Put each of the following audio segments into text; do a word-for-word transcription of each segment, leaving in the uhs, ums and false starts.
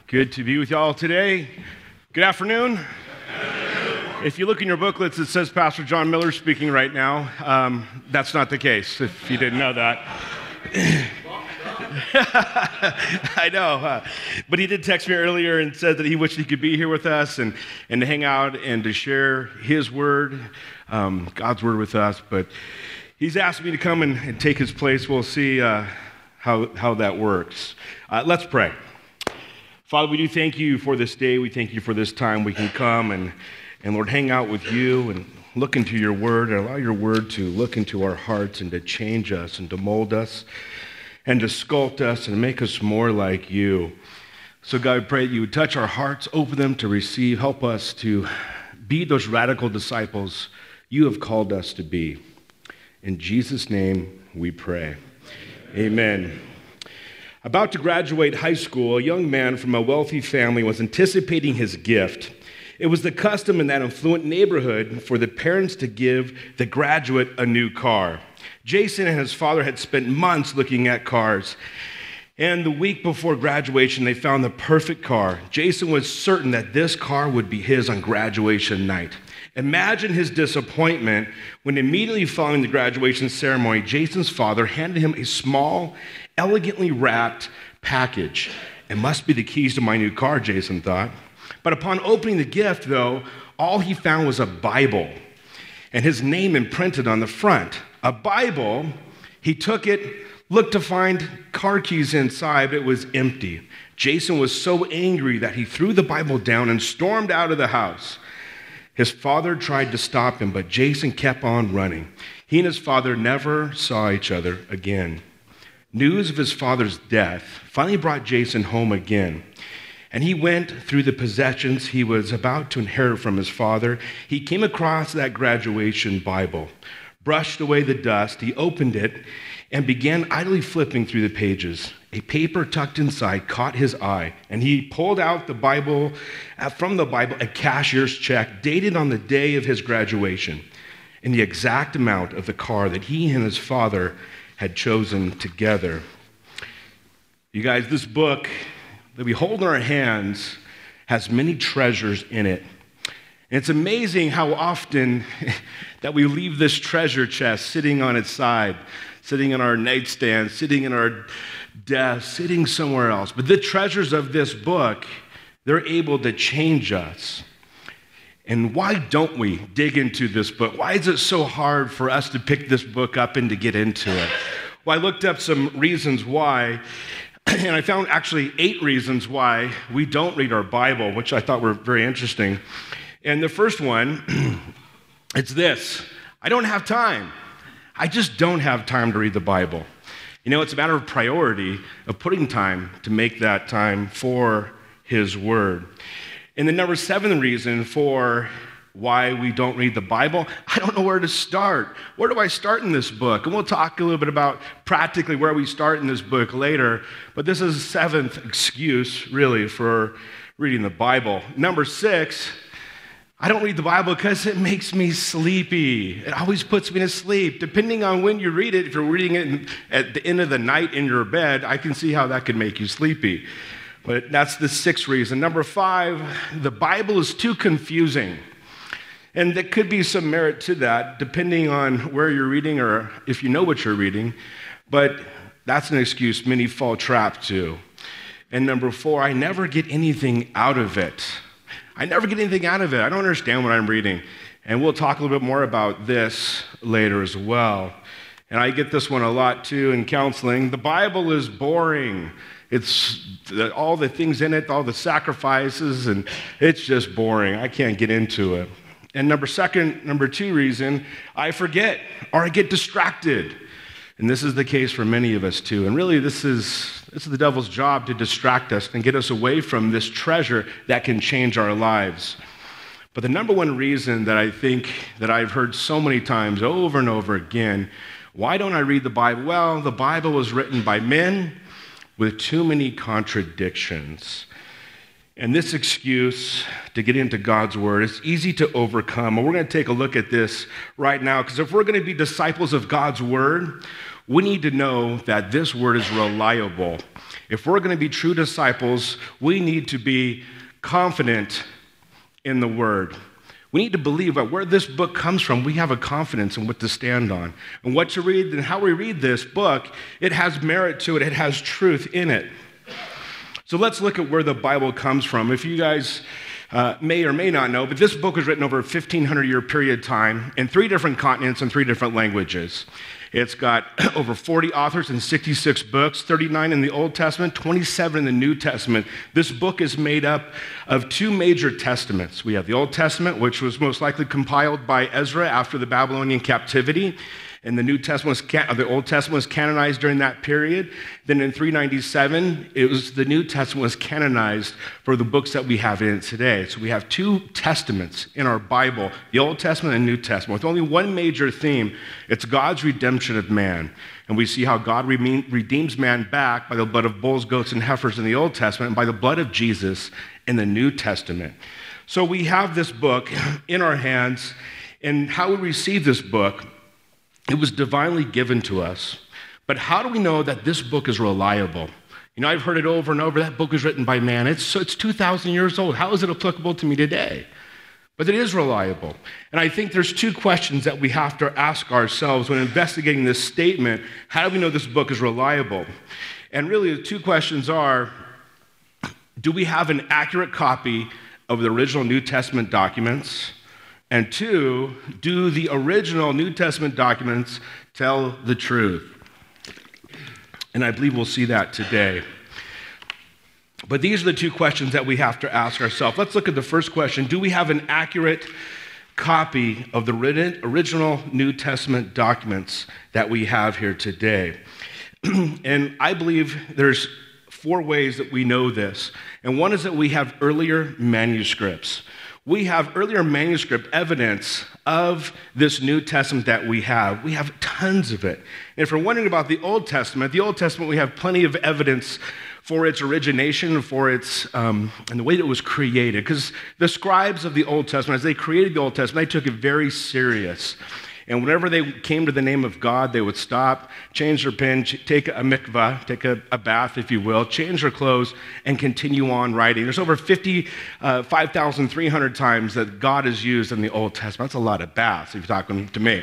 Good to be with y'all today. Good afternoon. If you look in your booklets, it says Pastor John Miller speaking right now. Um, that's not the case, if you didn't know that. I know, uh, but he did text me earlier and said that he wished he could be here with us and, and to hang out and to share his word, um, God's word with us. But he's asked me to come and, and take his place. We'll see uh, how, how that works. Uh, let's pray. Father, we do thank you for this day. We thank you for this time we can come and, and Lord, hang out with you and look into your word and allow your word to look into our hearts and to change us and to mold us and to sculpt us and make us more like you. So God, I pray that you would touch our hearts, open them to receive, help us to be those radical disciples you have called us to be. In Jesus' name we pray. Amen. About to graduate high school, a young man from a wealthy family was anticipating his gift. It was the custom in that affluent neighborhood for the parents to give the graduate a new car. Jason and his father had spent months looking at cars, and the week before graduation, they found the perfect car. Jason was certain that this car would be his on graduation night. Imagine his disappointment when immediately following the graduation ceremony, Jason's father handed him a small, elegantly wrapped package. It must be the keys to my new car, Jason thought. But upon opening the gift, though, all he found was a Bible and his name imprinted on the front. A Bible. He took it, looked to find car keys inside, but it was empty. Jason was so angry that he threw the Bible down and stormed out of the house. His father tried to stop him, but Jason kept on running. He and his father never saw each other again. News of his father's death finally brought Jason home again. And he went through the possessions he was about to inherit from his father. He came across that graduation Bible, brushed away the dust. He opened it and began idly flipping through the pages. A paper tucked inside caught his eye, and he pulled out the Bible, uh, from the Bible, a cashier's check dated on the day of his graduation in the exact amount of the car that he and his father had chosen together. You guys, this book that we hold in our hands has many treasures in it. And it's amazing how often that we leave this treasure chest sitting on its side, sitting on our nightstand, sitting in our desk, sitting somewhere else. But the treasures of this book, they're able to change us. And why don't we dig into this book? Why is it so hard for us to pick this book up and to get into it? Well, I looked up some reasons why, and I found actually eight reasons why we don't read our Bible, which I thought were very interesting. And the first one, it's this: I don't have time. I just don't have time to read the Bible. You know, it's a matter of priority, of putting time to make that time for His Word. And the number seven reason for why we don't read the Bible, I don't know where to start. Where do I start in this book? And we'll talk a little bit about practically where we start in this book later, but this is the seventh excuse, really, for reading the Bible. Number six, I don't read the Bible because it makes me sleepy. It always puts me to sleep. Depending on when you read it, if you're reading it at the end of the night in your bed, I can see how that could make you sleepy. But that's the sixth reason. Number five, the Bible is too confusing. And there could be some merit to that, depending on where you're reading or if you know what you're reading. But that's an excuse many fall trap to. And number four, I never get anything out of it. I never get anything out of it. I don't understand what I'm reading. And we'll talk a little bit more about this later as well. And I get this one a lot too in counseling. The Bible is boring. It's the, all the things in it, all the sacrifices, and it's just boring. I can't get into it. And number second, number two reason, I forget or I get distracted. And this is the case for many of us too. And really, this is this is the devil's job, to distract us and get us away from this treasure that can change our lives. But the number one reason that I think that I've heard so many times over and over again, why don't I read the Bible? Well, the Bible was written by men with too many contradictions. And this excuse to get into God's word is easy to overcome. And we're going to take a look at this right now, because if we're going to be disciples of God's word, we need to know that this word is reliable. If we're going to be true disciples, we need to be confident in the word. We need to believe that where this book comes from, we have a confidence in what to stand on. And what to read and how we read this book, it has merit to it. It has truth in it. So let's look at where the Bible comes from. If you guys uh, may or may not know, but this book was written over a fifteen hundred year period of time in three different continents and three different languages. It's got over forty authors and sixty-six books, thirty-nine in the Old Testament, twenty-seven in the New Testament. This book is made up of two major testaments. We have the Old Testament, which was most likely compiled by Ezra after the Babylonian captivity. And the New Testament was, the Old Testament was canonized during that period. Then in three ninety-seven, it was the New Testament was canonized for the books that we have in it today. So we have two testaments in our Bible, the Old Testament and New Testament, with only one major theme. It's God's redemption of man. And we see how God redeems man back by the blood of bulls, goats, and heifers in the Old Testament and by the blood of Jesus in the New Testament. So we have this book in our hands, and how we receive this book, it was divinely given to us. But how do we know that this book is reliable? You know, I've heard it over and over. That book was written by man. It's, it's two thousand years old. How is it applicable to me today? But it is reliable. And I think there's two questions that we have to ask ourselves when investigating this statement. How do we know this book is reliable? And really, the two questions are, do we have an accurate copy of the original New Testament documents? And two, do the original New Testament documents tell the truth? And I believe we'll see that today. But these are the two questions that we have to ask ourselves. Let's look at the first question. Do we have an accurate copy of the original New Testament documents that we have here today? And I believe there's four ways that we know this. And one is that we have earlier manuscripts. We have earlier manuscript evidence of this New Testament that we have. We have tons of it. And if you're wondering about the Old Testament, the Old Testament, we have plenty of evidence for its origination, for its, um, and the way that it was created. Because the scribes of the Old Testament, as they created the Old Testament, they took it very serious. And whenever they came to the name of God, they would stop, change their pen, take a mikvah, take a, a bath, if you will, change their clothes, and continue on writing. There's over fifty-five thousand three hundred times that God is used in the Old Testament. That's a lot of baths, if you're talking to me.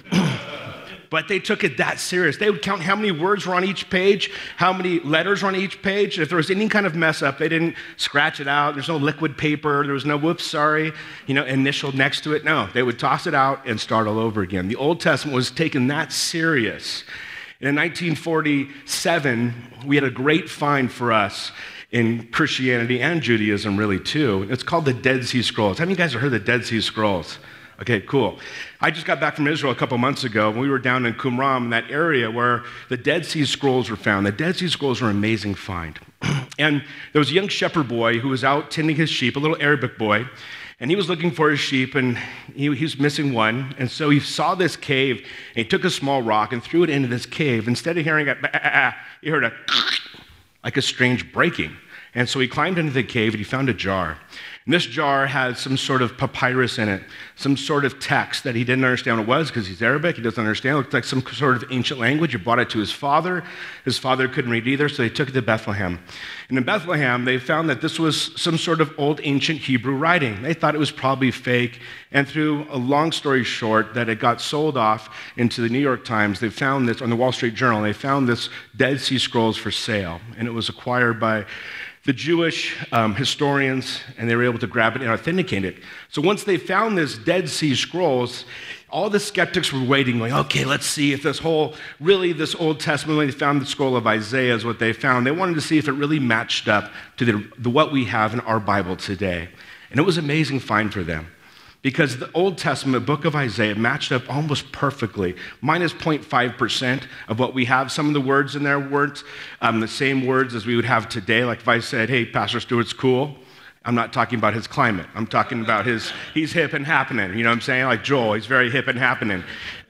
But they took it that serious. They would count how many words were on each page, how many letters were on each page. If there was any kind of mess up, they didn't scratch it out. There's no liquid paper. There was no, whoops, sorry, you know, initial next to it. No, they would toss it out and start all over again. The Old Testament was taken that serious. And in nineteen forty-seven, we had a great find for us in Christianity and Judaism, really, too. It's called the Dead Sea Scrolls. How many of you guys have heard of the Dead Sea Scrolls? Okay, cool. I just got back from Israel a couple months ago. We were down in Qumran, in that area where the Dead Sea Scrolls were found. The Dead Sea Scrolls were an amazing find. And there was a young shepherd boy who was out tending his sheep, a little Arabic boy, and he was looking for his sheep, and he, he was missing one. And so he saw this cave, and he took a small rock and threw it into this cave. Instead of hearing a, he heard a, like a strange breaking. And so he climbed into the cave, and he found a jar. And this jar had some sort of papyrus in it, some sort of text that he didn't understand what it was because he's Arabic. He doesn't understand. It looked like some sort of ancient language. He brought it to his father. His father couldn't read either, so they took it to Bethlehem. And in Bethlehem, they found that this was some sort of old ancient Hebrew writing. They thought it was probably fake. And through a long story short, that it got sold off into the New York Times. They found this, on the Wall Street Journal, they found this Dead Sea Scrolls for sale. And it was acquired by the Jewish um, historians, and they were able to grab it and authenticate it. So once they found this Dead Sea Scrolls, all the skeptics were waiting, going, okay, let's see if this whole, really this Old Testament, when they found the scroll of Isaiah is what they found. They wanted to see if it really matched up to the, the, what we have in our Bible today. And it was an amazing find for them, because the Old Testament book of Isaiah matched up almost perfectly, minus zero point five percent of what we have. Some of the words in there weren't um, the same words as we would have today. Like if I said, hey, Pastor Stewart's cool, I'm not talking about his climate. I'm talking about his, he's hip and happening. You know what I'm saying? Like Joel, he's very hip and happening.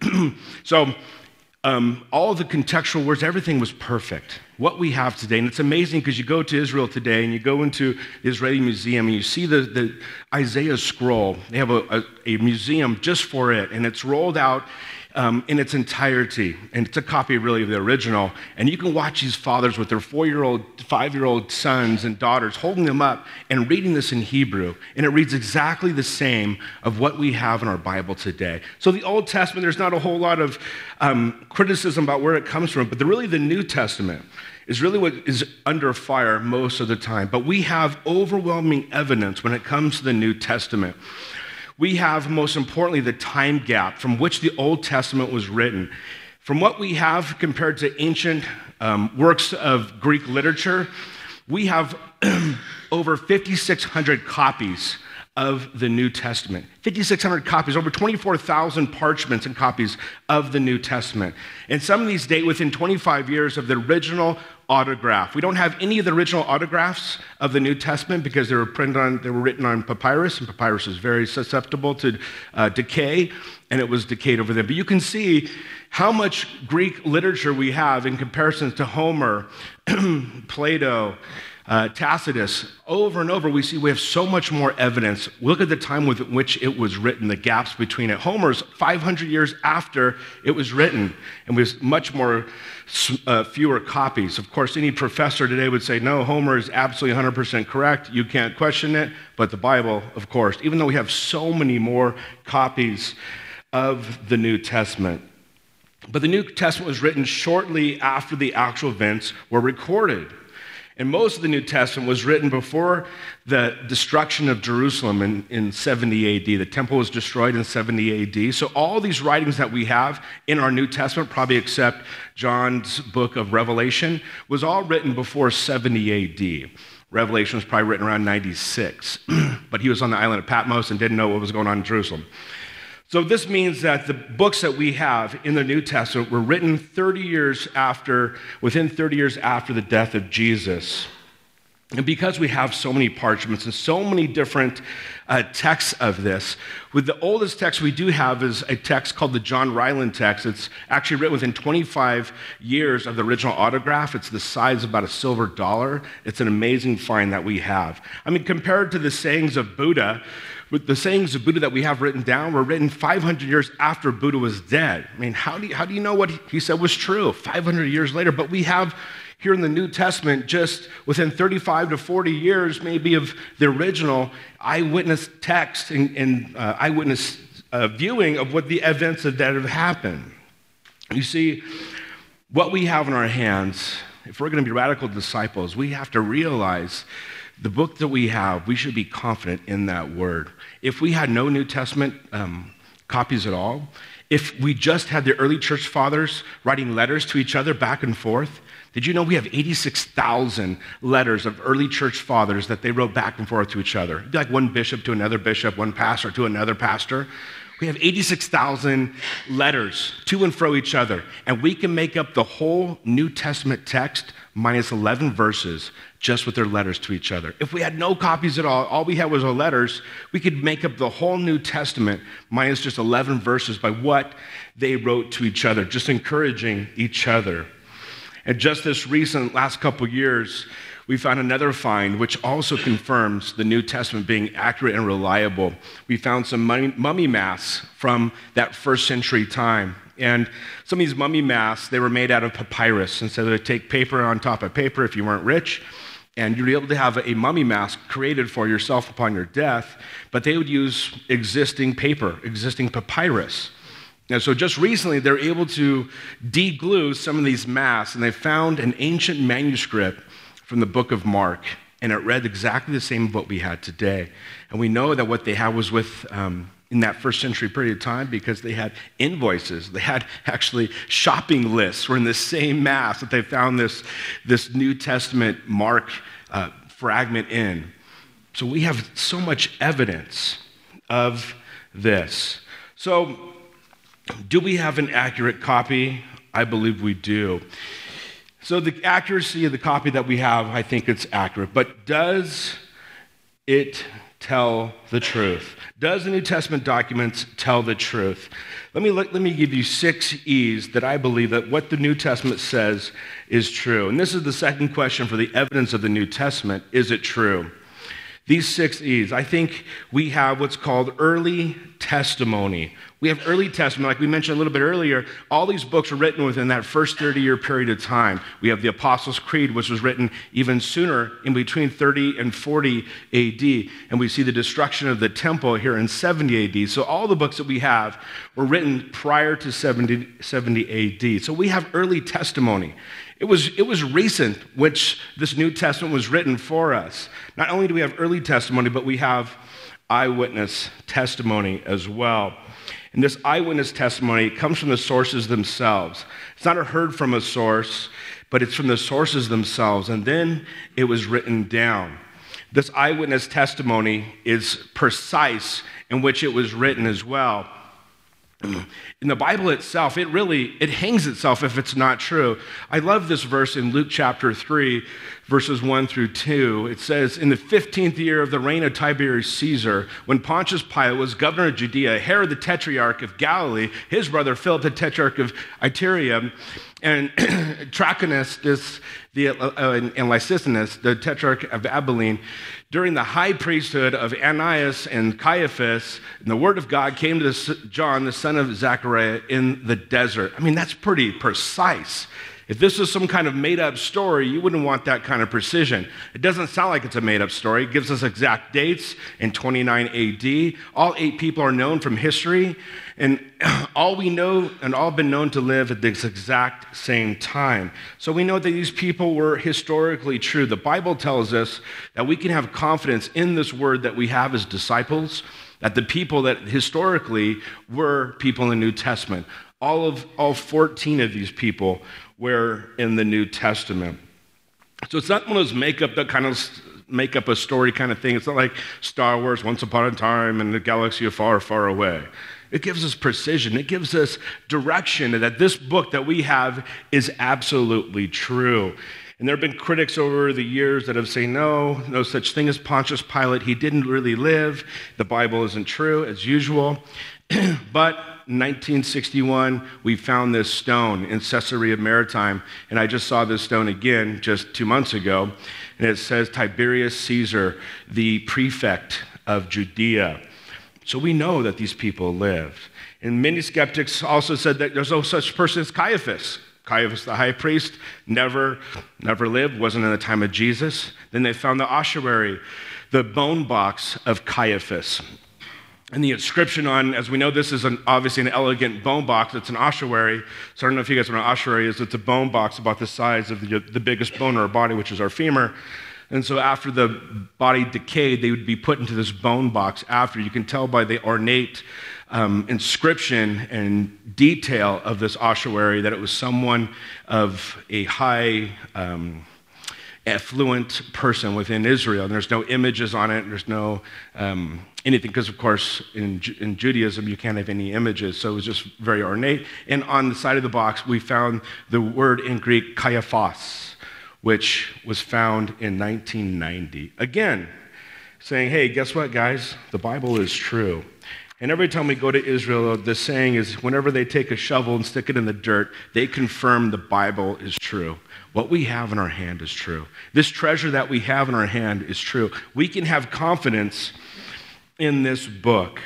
so um, all the contextual words, everything was perfect. What we have today, and it's amazing because you go to Israel today and you go into the Israeli museum and you see the, the Isaiah scroll. They have a, a, a museum just for it, and it's rolled out um, in its entirety. And it's a copy, really, of the original. And you can watch these fathers with their four-year-old, five-year-old sons and daughters holding them up and reading this in Hebrew. And it reads exactly the same of what we have in our Bible today. So the Old Testament, there's not a whole lot of um, criticism about where it comes from, but the, really the New Testament is really what is under fire most of the time. But we have overwhelming evidence when it comes to the New Testament. We have, most importantly, the time gap from which the Old Testament was written. From what we have compared to ancient um, works of Greek literature, we have over fifty-six hundred copies of the New Testament. fifty-six hundred copies, over twenty-four thousand parchments and copies of the New Testament. And some of these date within twenty-five years of the original autograph. We don't have any of the original autographs of the New Testament because they were printed on, they were written on papyrus, and papyrus is very susceptible to uh, decay, and it was decayed over there. But you can see how much Greek literature we have in comparison to Homer, Plato, Uh, Tacitus. Over and over, we see we have so much more evidence. Look at the time with which it was written, the gaps between it. Homer's five hundred years after it was written, and with much more, uh, fewer copies. Of course, any professor today would say, no, Homer is absolutely one hundred percent correct. You can't question it. But the Bible, of course, even though we have so many more copies of the New Testament. But the New Testament was written shortly after the actual events were recorded. And most of the New Testament was written before the destruction of Jerusalem in, in seventy A D. The temple was destroyed in seventy A D. So all these writings that we have in our New Testament, probably except John's book of Revelation, was all written before seventy A D. Revelation was probably written around ninety-six. But he was on the island of Patmos and didn't know what was going on in Jerusalem. So this means that the books that we have in the New Testament were written thirty years after, within thirty years after the death of Jesus. And because we have so many parchments and so many different uh, texts of this, with the oldest text we do have is a text called the John Ryland text. It's actually written within twenty-five years of the original autograph. It's the size of about a silver dollar. It's an amazing find that we have. I mean, compared to the sayings of Buddha, with the sayings of Buddha that we have written down were written five hundred years after Buddha was dead. I mean, how do you, how do you know what he said was true five hundred years later? But we have here in the New Testament, just within thirty-five to forty years maybe of the original eyewitness text and, and uh, eyewitness uh, viewing of what the events that have happened. You see, what we have in our hands, if we're going to be radical disciples, we have to realize the book that we have, we should be confident in that word. If we had no New Testament um, copies at all, if we just had the early church fathers writing letters to each other back and forth, did you know we have eighty-six thousand letters of early church fathers that they wrote back and forth to each other? Like one bishop to another bishop, one pastor to another pastor. We have eighty-six thousand letters to and fro each other, and we can make up the whole New Testament text minus eleven verses just with their letters to each other. If we had no copies at all, all we had was our letters, we could make up the whole New Testament minus just eleven verses by what they wrote to each other, just encouraging each other. And just this recent last couple years, we found another find which also confirms the New Testament being accurate and reliable. We found some mummy masks from that first century time. And some of these mummy masks, they were made out of papyrus. And so they would take paper on top of paper if you weren't rich, and you'd be able to have a mummy mask created for yourself upon your death, but they would use existing paper, existing papyrus. And so just recently, they're able to de-glue some of these masks, and they found an ancient manuscript from the book of Mark, and it read exactly the same as what we had today. And we know that what they had was with, um, in that first century period of time, because they had invoices. They had actually shopping lists were in the same mass that they found this, this New Testament Mark uh, fragment in. So we have so much evidence of this. So do we have an accurate copy? I believe we do. So the accuracy of the copy that we have, I think it's accurate. But does it tell the truth? Does the New Testament documents tell the truth? Let me, let, let me give you six E's that I believe that what the New Testament says is true. And this is the second question for the evidence of the New Testament. Is it true? these six E's, I think we have what's called early testimony. We have early testimony, like we mentioned a little bit earlier. All these books were written within that first thirty-year period of time. We have the Apostles' Creed, which was written even sooner, in between thirty and forty A D. And we see the destruction of the temple here in seventy A D. So all the books that we have were written prior to seventy A D. So we have early testimony. It was, it was recent which this New Testament was written for us. Not only do we have early testimony, but we have eyewitness testimony as well. And this eyewitness testimony comes from the sources themselves. It's not heard from a source, but it's from the sources themselves. And then it was written down. This eyewitness testimony is precise in which it was written as well. In the Bible itself, it really, it hangs itself if it's not true. I love this verse in Luke chapter three, verses one through two. It says, in the fifteenth year of the reign of Tiberius Caesar, when Pontius Pilate was governor of Judea, Herod the tetrarch of Galilee, his brother Philip the tetrarch of Iturea, and Trachonitis the, uh, and Lysistrata, the tetrarch of Abilene, during the high priesthood of Ananias and Caiaphas, and the word of God came to John, the son of Zechariah, in the desert. I mean, that's pretty precise. If this was some kind of made-up story, you wouldn't want that kind of precision. It doesn't sound like it's a made-up story. It gives us exact dates in twenty-nine A D. All eight people are known from history, and all we know and all been known to live at this exact same time. So we know that these people were historically true. The Bible tells us that we can have confidence in this word that we have as disciples, that the people that historically were people in the New Testament, all of all fourteen of these people were in the New Testament. So it's not one of those make up, that kind of make up a story kind of thing. It's not like Star Wars, Once Upon a Time in the galaxy far, far away. It gives us precision. It gives us direction that this book that we have is absolutely true. And there have been critics over the years that have said, no, no such thing as Pontius Pilate. He didn't really live. The Bible isn't true, as usual. But in nineteen sixty-one, we found this stone in Caesarea Maritime. And I just saw this stone again just two months ago. And it says Tiberius Caesar, the prefect of Judea. So we know that these people lived. And many skeptics also said that there's no such person as Caiaphas. Caiaphas, the high priest, never, never lived, wasn't in the time of Jesus. Then they found the ossuary, the bone box of Caiaphas. And the inscription on, as we know, this is an, obviously an elegant bone box. It's an ossuary. So I don't know if you guys know what an ossuary is. It's a bone box about the size of the, the biggest bone in our body, which is our femur. And so after the body decayed, they would be put into this bone box after. You can tell by the ornate um, inscription and detail of this ossuary that it was someone of a high, um, affluent person within Israel. And there's no images on it. There's no um, anything, because of course in, in Judaism you can't have any images. So it was just very ornate. And on the side of the box we found the word in Greek, Caiaphas, which was found in nineteen ninety. Again, saying, hey, guess what, guys? The Bible is true. And every time we go to Israel, the saying is whenever they take a shovel and stick it in the dirt, they confirm the Bible is true. What we have in our hand is true. This treasure that we have in our hand is true. We can have confidence in this book.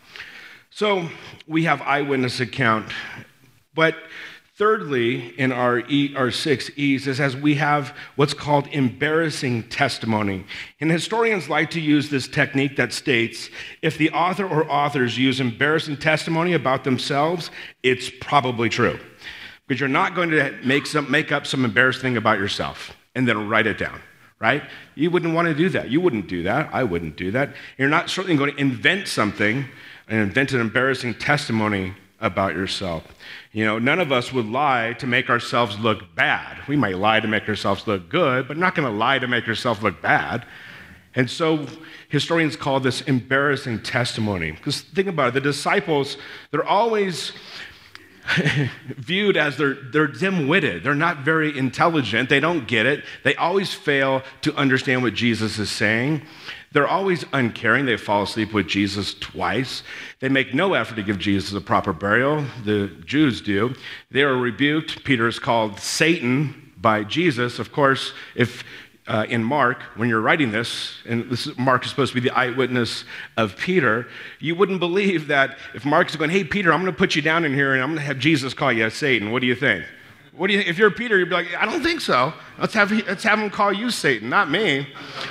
So we have eyewitness account. But thirdly, in our, e, our six E's, is as we have what's called embarrassing testimony. And historians like to use this technique that states, if the author or authors use embarrassing testimony about themselves, it's probably true. Because you're not going to make, some, make up some embarrassing thing about yourself and then write it down, right? You wouldn't want to do that. You wouldn't do that. I wouldn't do that. You're not certainly going to invent something and invent an embarrassing testimony about yourself. You know, none of us would lie to make ourselves look bad. We might lie to make ourselves look good, but not going to lie to make yourself look bad. And so historians call this embarrassing testimony. Because think about it, the disciples, they're always viewed as they're, they're dim-witted. They're not very intelligent. They don't get it. They always fail to understand what Jesus is saying. They're always uncaring. They fall asleep with Jesus twice. They make no effort to give Jesus a proper burial. The Jews do. They are rebuked. Peter is called Satan by Jesus. Of course, if uh, in Mark, when you're writing this, and this is, Mark is supposed to be the eyewitness of Peter, you wouldn't believe that if Mark is going, hey, Peter, I'm going to put you down in here and I'm going to have Jesus call you Satan. What do you think? What do you? If you're Peter, you'd be like, I don't think so. Let's have, let's have him call you Satan, not me.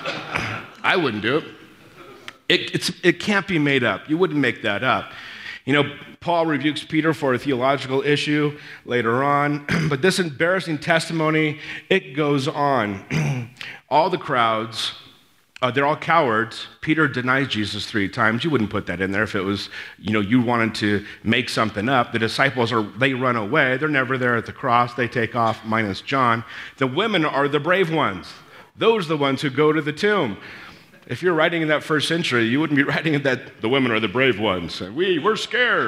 I wouldn't do it. It, it's, it can't be made up. You wouldn't make that up. You know, Paul rebukes Peter for a theological issue later on, but this embarrassing testimony, it goes on. All the crowds, uh, they're all cowards. Peter denies Jesus three times. You wouldn't put that in there if it was, you know, you wanted to make something up. The disciples are, they run away. They're never there at the cross. They take off, minus John. The women are the brave ones. Those are the ones who go to the tomb. If you're writing in that first century, you wouldn't be writing that the women are the brave ones. And we, we're scared.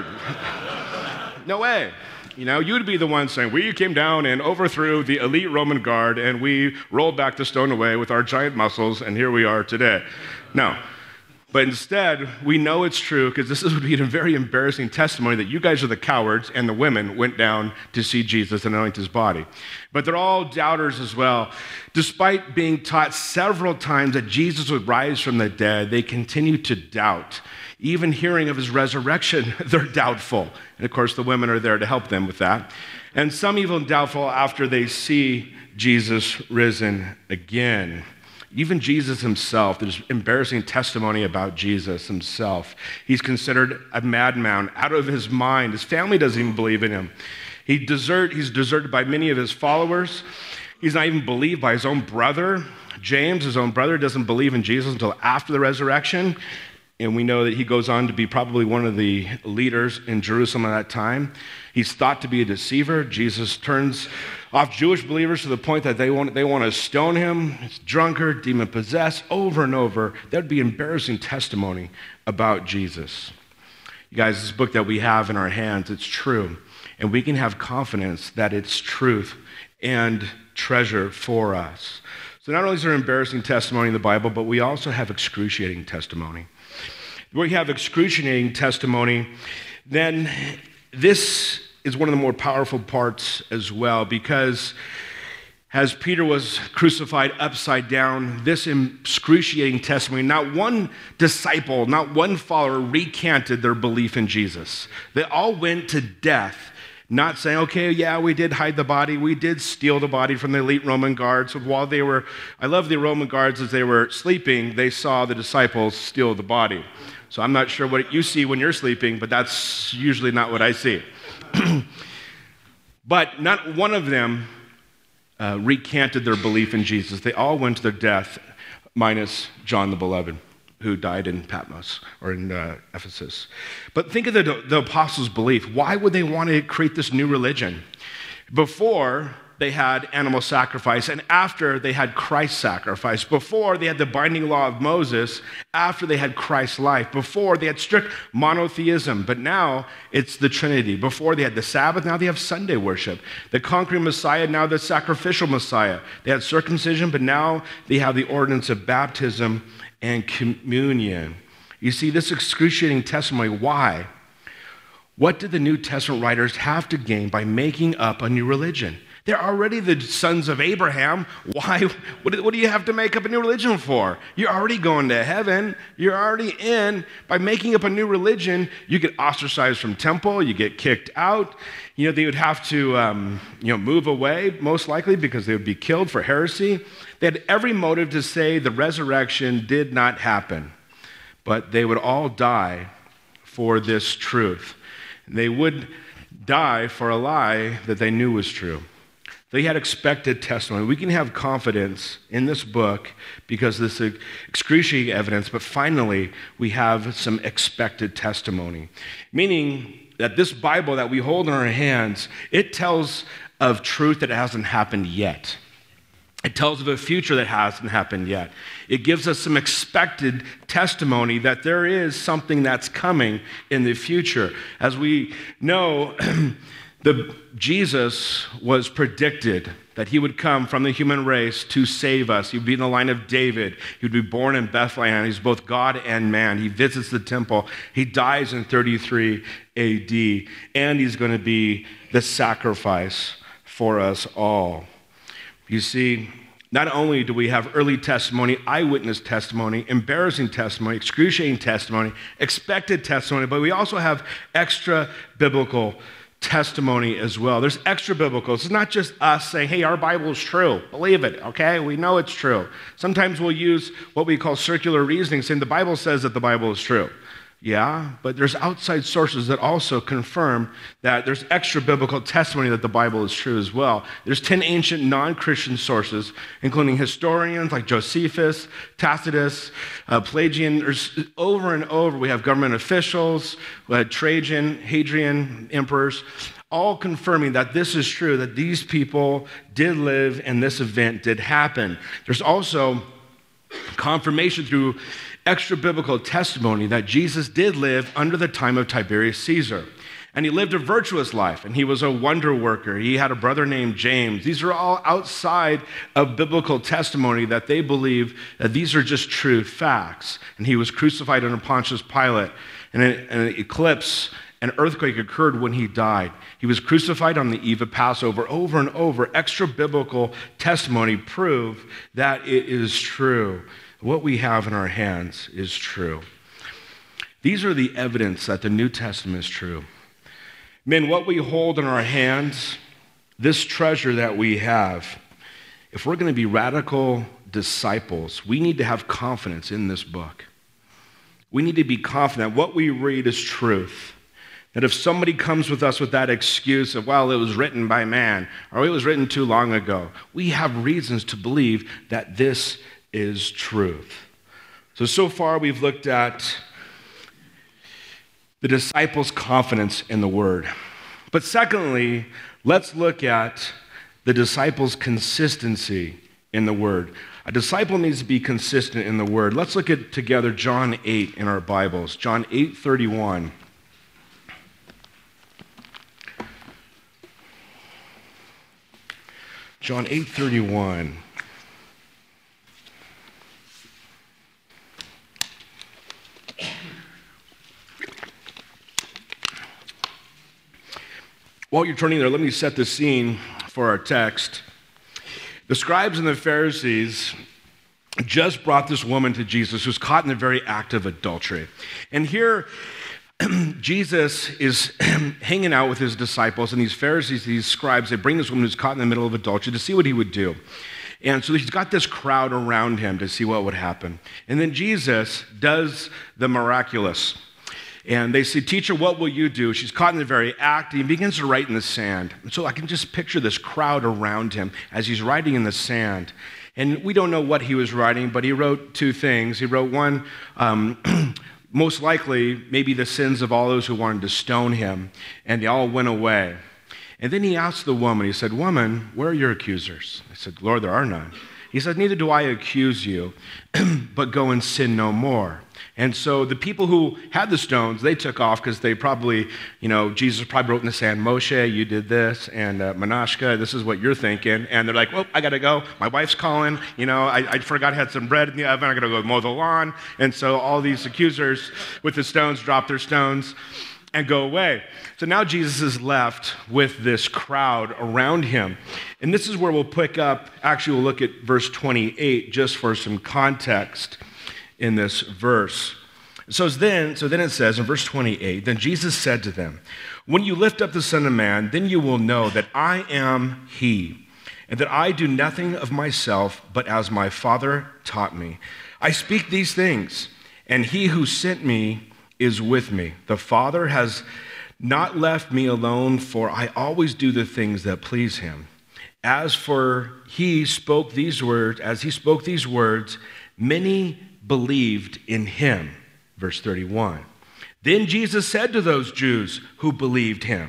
No way. You know, you'd be the one saying, we came down and overthrew the elite Roman guard and we rolled back the stone away with our giant muscles and here we are today. No. But instead, we know it's true because this would be a very embarrassing testimony that you guys are the cowards and the women went down to see Jesus and anoint his body. But they're all doubters as well. Despite being taught several times that Jesus would rise from the dead, they continue to doubt. Even hearing of his resurrection, they're doubtful. And of course, the women are there to help them with that. And some even doubtful after they see Jesus risen again. Even Jesus himself, there's embarrassing testimony about Jesus himself. He's considered a madman, out of his mind. His family doesn't even believe in him. He desert, he's deserted by many of his followers. He's not even believed by his own brother. James, his own brother, doesn't believe in Jesus until after the resurrection. And we know that he goes on to be probably one of the leaders in Jerusalem at that time. He's thought to be a deceiver. Jesus turns off Jewish believers to the point that they want, they want to stone him. He's drunkard, demon-possessed, over and over. That would be embarrassing testimony about Jesus. You guys, this book that we have in our hands, it's true. And we can have confidence that it's truth and treasure for us. So not only is there embarrassing testimony in the Bible, but we also have excruciating testimony. We have excruciating testimony, then this is one of the more powerful parts as well, because as Peter was crucified upside down, this excruciating testimony, not one disciple, not one follower recanted their belief in Jesus. They all went to death, not saying, okay, yeah, we did hide the body, we did steal the body from the elite Roman guards. So while they were, I love the Roman guards, as they were sleeping, they saw the disciples steal the body. So I'm not sure what you see when you're sleeping, but that's usually not what I see. But not one of them uh, recanted their belief in Jesus. They all went to their death, minus John the Beloved, who died in Patmos or in uh, Ephesus. But think of the, the apostles' belief. Why would they want to create this new religion? Before, they had animal sacrifice, and after they had Christ's sacrifice. Before, they had the binding law of Moses. After, they had Christ's life. Before, they had strict monotheism, but now it's the Trinity. Before, they had the Sabbath. Now they have Sunday worship. The conquering Messiah, now the sacrificial Messiah. They had circumcision, but now they have the ordinance of baptism and communion. You see, this excruciating testimony, why? What did the New Testament writers have to gain by making up a new religion? They're already the sons of Abraham. Why? What do, what do you have to make up a new religion for? You're already going to heaven. You're already in. By making up a new religion, you get ostracized from temple. You get kicked out. You know, they would have to, um, you know, move away, most likely, because they would be killed for heresy. They had every motive to say the resurrection did not happen. But they would all die for this truth. They would die for a lie that they knew was true. They had expected testimony. We can have confidence in this book because of this excruciating evidence, but finally, we have some expected testimony. Meaning that this Bible that we hold in our hands, it tells of truth that hasn't happened yet. It tells of a future that hasn't happened yet. It gives us some expected testimony that there is something that's coming in the future. As we know, The, Jesus was predicted that he would come from the human race to save us. He would be in the line of David. He would be born in Bethlehem. He's both God and man. He visits the temple. He dies in thirty-three A D. And he's going to be the sacrifice for us all. You see, Not only do we have early testimony, eyewitness testimony, embarrassing testimony, excruciating testimony, expected testimony, but we also have extra biblical testimony as well. There's extra biblical. It's not just us saying, hey, our Bible is true. Believe it, okay? We know it's true. Sometimes we'll use what we call circular reasoning, saying the Bible says that the Bible is true. Yeah, but there's outside sources that also confirm that there's extra biblical testimony that the Bible is true as well. There's ten ancient non-Christian sources, including historians like Josephus, Tacitus, uh, Pelagian. There's, over and over, we have government officials, we had Trajan, Hadrian, emperors, all confirming that this is true, that these people did live and this event did happen. There's also confirmation through extra biblical testimony that Jesus did live under the time of Tiberius Caesar. And he lived a virtuous life, and he was a wonder worker. He had a brother named James. These are all outside of biblical testimony that they believe that these are just true facts. And he was crucified under Pontius Pilate, and an, an eclipse, an earthquake occurred when he died. He was crucified on the eve of Passover. Over and over, extra biblical testimony prove that it is true. What we have in our hands is true. These are the evidence that the New Testament is true. Men, what we hold in our hands, this treasure that we have, if we're going to be radical disciples, we need to have confidence in this book. We need to be confident what we read is truth. That if somebody comes with us with that excuse of, well, it was written by man, or it was written too long ago, we have reasons to believe that this is truth. So, so far we've looked at the disciples' confidence in the word. But secondly, let's look at the disciples' consistency in the word. A disciple needs to be consistent in the word. Let's look at together John eight in our Bibles. John eight thirty-one. John eight thirty-one. While you're turning there, let me set the scene for our text. The scribes and the Pharisees just brought this woman to Jesus who's caught in the very act of adultery. And here, Jesus is hanging out with his disciples, and these Pharisees, these scribes, they bring this woman who's caught in the middle of adultery to see what he would do. And so he's got this crowd around him to see what would happen. And then Jesus does the miraculous. And they say, teacher, what will you do? She's caught in the very act. He begins to write in the sand. And so I can just picture this crowd around him as he's writing in the sand. And we don't know what he was writing, but he wrote two things. He wrote one, um, most likely, maybe the sins of all those who wanted to stone him. And they all went away. And then he asked the woman, he said, woman, where are your accusers? I said, Lord, there are none. He said, neither do I accuse you, but go and sin no more. And so the people who had the stones, they took off because they probably, you know, Jesus probably wrote in the sand, Moshe, you did this, and uh, Menashka, this is what you're thinking. And they're like, well, I got to go. My wife's calling. You know, I, I forgot I had some bread in the oven. I got to go mow the lawn. And so all these accusers with the stones drop their stones and go away. So now Jesus is left with this crowd around him. And this is where we'll pick up, actually we'll look at verse twenty-eight just for some context in this verse. So then, so then it says in verse twenty-eight, then Jesus said to them, when you lift up the Son of Man, then you will know that I am he, and that I do nothing of myself, but as my Father taught me. I speak these things, and he who sent me is with me. The Father has not left me alone, for I always do the things that please him. As for he spoke these words, as he spoke these words, many believed in him. Verse thirty-one. Then Jesus said to those Jews who believed him,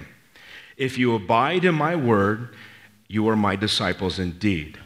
if you abide in my word, you are my disciples indeed.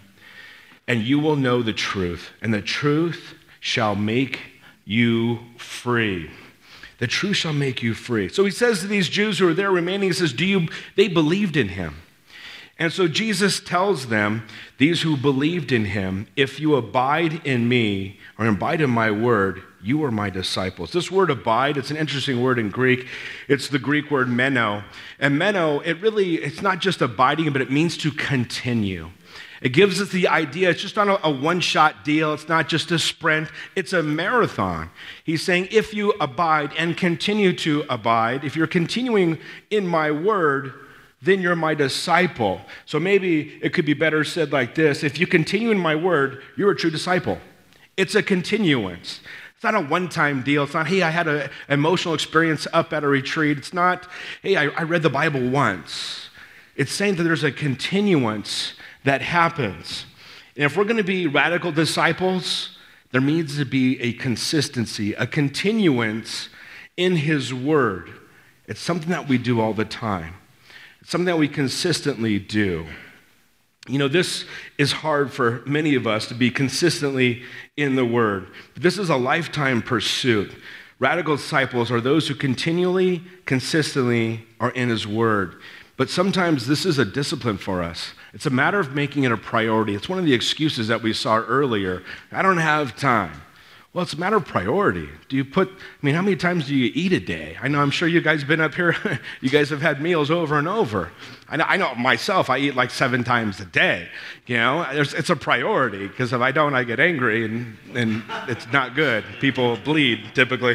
And you will know the truth, and the truth shall make you free. The truth shall make you free. So he says to these Jews who are there remaining, he says, do you, they believed in him. And so Jesus tells them, these who believed in him, if you abide in me, or abide in my word, you are my disciples. This word abide, it's an interesting word in Greek. It's the Greek word meno. And meno, it really, it's not just abiding, but it means to continue. It gives us the idea it's just not a, a one-shot deal. It's not just a sprint. It's a marathon. He's saying if you abide and continue to abide, if you're continuing in my word, then you're my disciple. So maybe it could be better said like this. If you continue in my word, you're a true disciple. It's a continuance. It's not a one-time deal. It's not, hey, I had an emotional experience up at a retreat. It's not, hey, I, I read the Bible once. It's saying that there's a continuance that happens. And if we're going to be radical disciples, there needs to be a consistency, a continuance in his word. It's something that we do all the time. It's something that we consistently do. You know, this is hard for many of us to be consistently in the Word. This is a lifetime pursuit. Radical disciples are those who continually, consistently are in His Word. But sometimes this is a discipline for us. It's a matter of making it a priority. It's one of the excuses that we saw earlier. I don't have time. Well, it's a matter of priority. Do you put, I mean, how many times do you eat a day? I know, I'm sure you guys have been up here. You guys have had meals over and over. I know, I know myself, I eat like seven times a day. You know, There's, it's a priority, because if I don't, I get angry, and, and it's not good. People bleed, typically.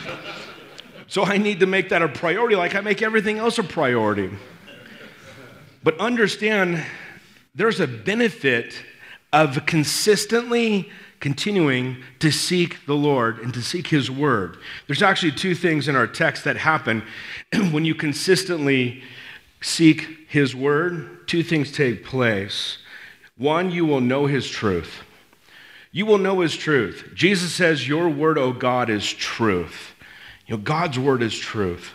So I need to make that a priority, like I make everything else a priority. But understand, there's a benefit of consistently continuing to seek the Lord and to seek his word. There's actually two things in our text that happen when you consistently seek his word. Two things take place. One, you will know his truth. You will know his truth. Jesus says, your word, O God, is truth. You know, God's word is truth.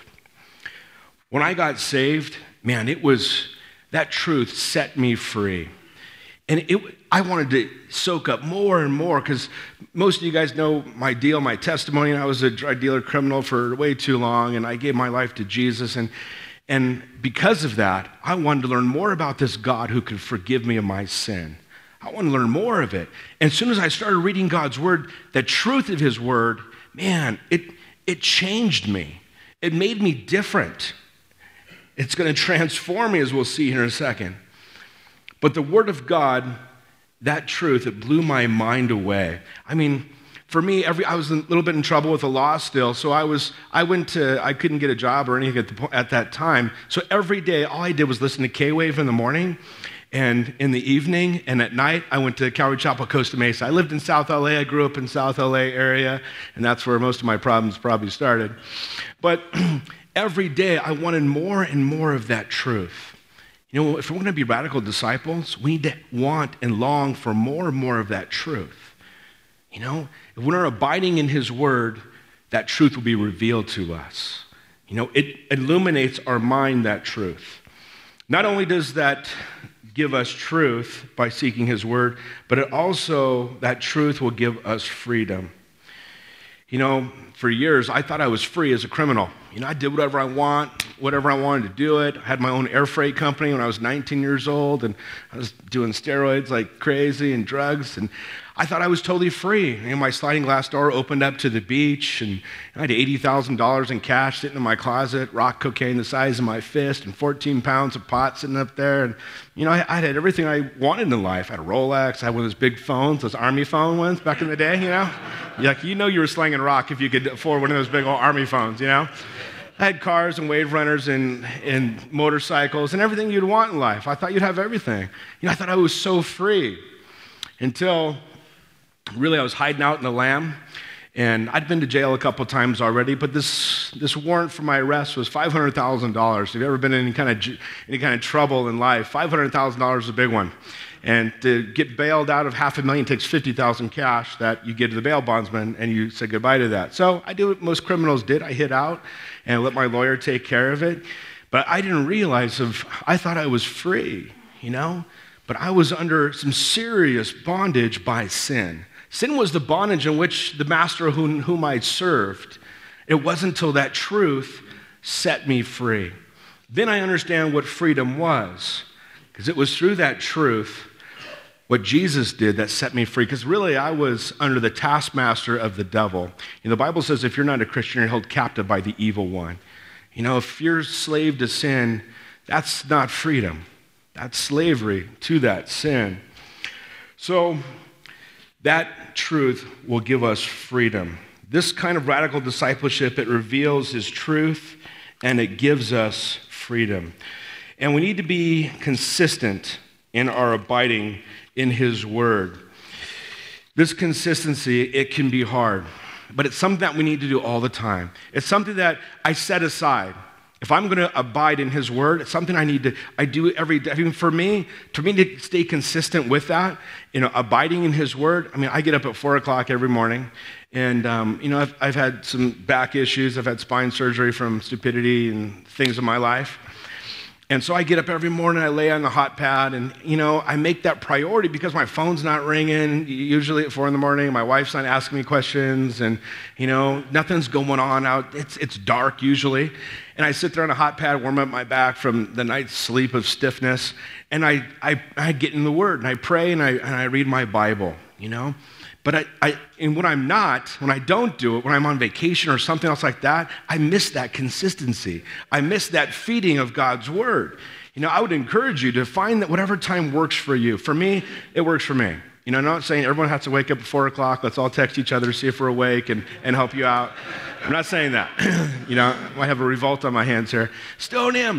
When I got saved, man, it was, that truth set me free. And it, I wanted to soak up more and more, because most of you guys know my deal, my testimony. I was a drug dealer criminal for way too long, and I gave my life to Jesus. And, and because of that, I wanted to learn more about this God who could forgive me of my sin. I wanted to learn more of it. And as soon as I started reading God's word, the truth of his word, man, it, it changed me. It made me different. It's going to transform me, as we'll see here in a second. But the word of God, that truth, it blew my mind away. I mean, for me, every I was a little bit in trouble with the law still, so I was I went to I couldn't get a job or anything at, the, at that time. So every day, all I did was listen to K-Wave in the morning, and in the evening, and at night, I went to Calvary Chapel, Costa Mesa. I lived in South L A. I grew up in South L A area, and that's where most of my problems probably started. But every day, I wanted more and more of that truth. You know, if we're going to be radical disciples, we need to want and long for more and more of that truth. You know, if we're abiding in his word, that truth will be revealed to us. You know, it illuminates our mind, that truth. Not only does that give us truth by seeking his word, but it also, that truth will give us freedom. You know, for years, I thought I was free as a criminal. You know, I did whatever I want, whatever I wanted to do it. I had my own air freight company when I was nineteen years old, and I was doing steroids like crazy and drugs, and I thought I was totally free. And my sliding glass door opened up to the beach, and I had eighty thousand dollars in cash sitting in my closet, rock cocaine the size of my fist, and fourteen pounds of pot sitting up there. And, you know, I, I had everything I wanted in life. I had a Rolex. I had one of those big phones, those Army phone ones back in the day, you know? Like, you know you were slanging rock if you could afford one of those big old Army phones, you know? I had cars and wave runners and, and motorcycles and everything you'd want in life. I thought you'd have everything. You know, I thought I was so free until really I was hiding out in the Lamb, and I'd been to jail a couple times already, but this, this warrant for my arrest was five hundred thousand dollars. If you've ever been in any kind of, any kind of trouble in life, five hundred thousand dollars is a big one. And to get bailed out of half a million takes fifty thousand dollars cash that you give to the bail bondsman, and you say goodbye to that. So I did what most criminals did. I hid out and let my lawyer take care of it. But I didn't realize of, I thought I was free, you know? But I was under some serious bondage by sin. Sin was the bondage in which the master whom, whom I served. It wasn't until that truth set me free. Then I understand what freedom was, because it was through that truth, what Jesus did, that set me free. Because really, I was under the taskmaster of the devil. You know, the Bible says if you're not a Christian, you're held captive by the evil one. You know, if you're slave to sin, that's not freedom. That's slavery to that sin. So that truth will give us freedom. This kind of radical discipleship, it reveals his truth and it gives us freedom. And we need to be consistent in our abiding in his word. This consistency, it can be hard, but it's something that we need to do all the time. It's something that I set aside. If I'm going to abide in his word, it's something I need to, I do every day. I mean, for me, for me to stay consistent with that, you know, abiding in his word, I mean, I get up at four o'clock every morning, and, um, you know, I've, I've had some back issues. I've had spine surgery from stupidity and things in my life. And so I get up every morning, I lay on the hot pad, and, you know, I make that priority because my phone's not ringing, usually at four in the morning. My wife's not asking me questions, and, you know, nothing's going on out. It's, it's dark usually. And I sit there on a hot pad, warm up my back from the night's sleep of stiffness, and I, I, I get in the Word, and I pray, and I, and I read my Bible, you know. But I, I, and when I'm not, when I don't do it, when I'm on vacation or something else like that, I miss that consistency. I miss that feeding of God's word. You know, I would encourage you to find that whatever time works for you. For me, it works for me. You know, I'm not saying everyone has to wake up at four o'clock. Let's all text each other, see if we're awake, and, and help you out. I'm not saying that. You know, I might have a revolt on my hands here. Stone him.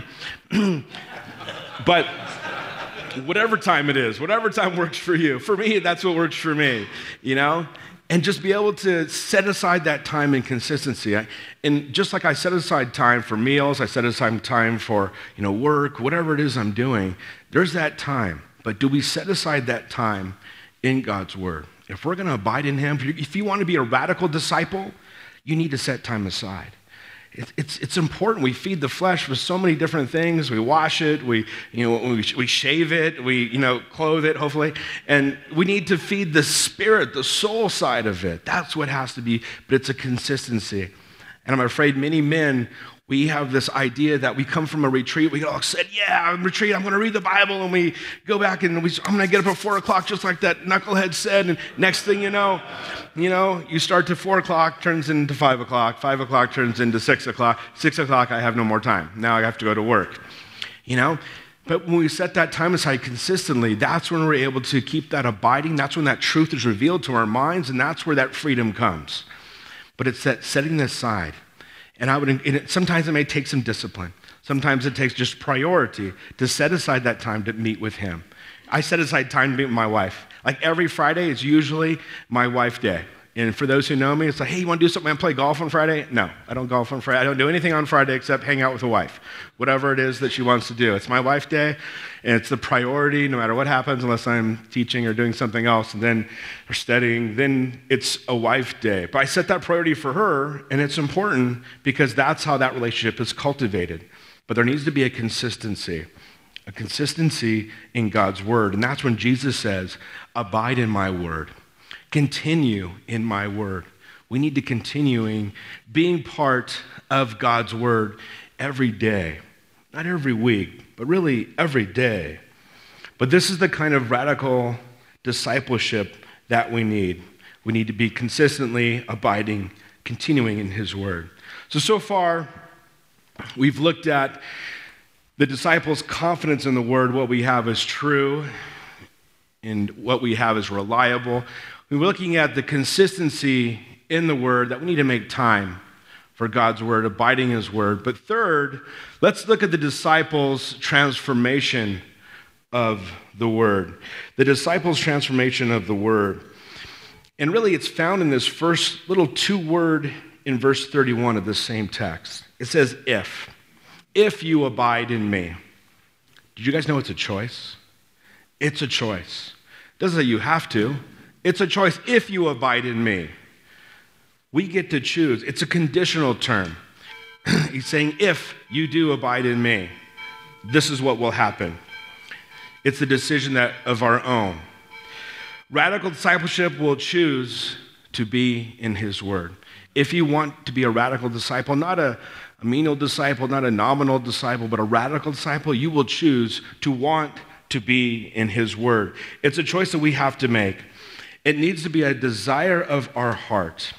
But whatever time it is, whatever time works for you. For me, that's what works for me, you know? And just be able to set aside that time and consistency. I, and just like I set aside time for meals, I set aside time for, you know, work, whatever it is I'm doing, there's that time. But do we set aside that time in God's word? If we're going to abide in him, if you, if you want to be a radical disciple, you need to set time aside. It's, it's, it's important. We feed the flesh with so many different things. We wash it, we, you know, we, we shave it, we, you know, clothe it, hopefully. And we need to feed the spirit, the soul side of it. That's what has to be, but it's a consistency. And I'm afraid many men, we have this idea that we come from a retreat, we all said, yeah, I'm retreat, I'm going to read the Bible, and we go back and we, I'm going to get up at four o'clock just like that knucklehead said, and next thing you know, you know, you start to four o'clock, turns into five o'clock, five o'clock turns into six o'clock, six o'clock, I have no more time. Now I have to go to work, you know? But when we set that time aside consistently, that's when we're able to keep that abiding, that's when that truth is revealed to our minds, and that's where that freedom comes. But it's that setting this aside. And I would, and it, sometimes it may take some discipline. Sometimes it takes just priority to set aside that time to meet with him. I set aside time to meet with my wife. Like every Friday is usually my wife day. And for those who know me, it's like, hey, you want to do something? Want to play golf on Friday? No, I don't golf on Friday. I don't do anything on Friday except hang out with the wife. Whatever it is that she wants to do. It's my wife day, and it's the priority no matter what happens, unless I'm teaching or doing something else, and then or studying, then it's a wife day. But I set that priority for her, and it's important because that's how that relationship is cultivated. But there needs to be a consistency, a consistency in God's word. And that's when Jesus says, abide in my word. Continue in my word. We need to continuing being part of God's word every day. Not every week, but really every day. But this is the kind of radical discipleship that we need. We need to be consistently abiding, continuing in his word. So, so far, we've looked at the disciples' confidence in the word. What we have is true, and what we have is reliable. We're looking at the consistency in the word, that we need to make time for God's word, abiding his word. But third, let's look at the disciples' transformation of the word. The disciples' transformation of the word. And really, it's found in this first little two-word in verse thirty-one of the same text. It says, if. If you abide in me. Did you guys know it's a choice? It's a choice. It doesn't say you have to. It's a choice. If you abide in me. We get to choose. It's a conditional term. He's saying, if you do abide in me, this is what will happen. It's a decision that of our own. Radical discipleship will choose to be in his word. If you want to be a radical disciple, not a, a menial disciple, not a nominal disciple, but a radical disciple, you will choose to want to be in his word. It's a choice that we have to make. It needs to be a desire of our heart.